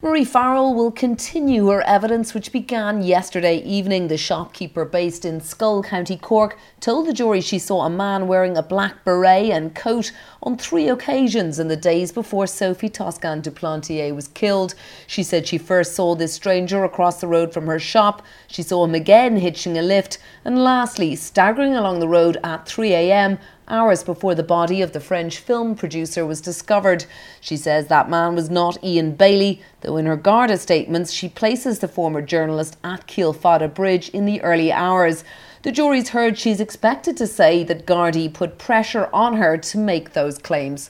Marie Farrell will continue her evidence, which began yesterday evening. The shopkeeper based in Schull, County Cork, told the jury she saw a man wearing a black beret and coat on 3 occasions in the days before Sophie Toscan du Plantier was killed. She said she first saw this stranger across the road from her shop. She saw him again hitching a lift, and lastly staggering along the road at 3 a.m, hours before the body of the French film producer was discovered. She says that man was not Ian Bailey, though in her Garda statements she places the former journalist at Keelfada Bridge in the early hours. The jury's heard she's expected to say that Gardaí put pressure on her to make those claims.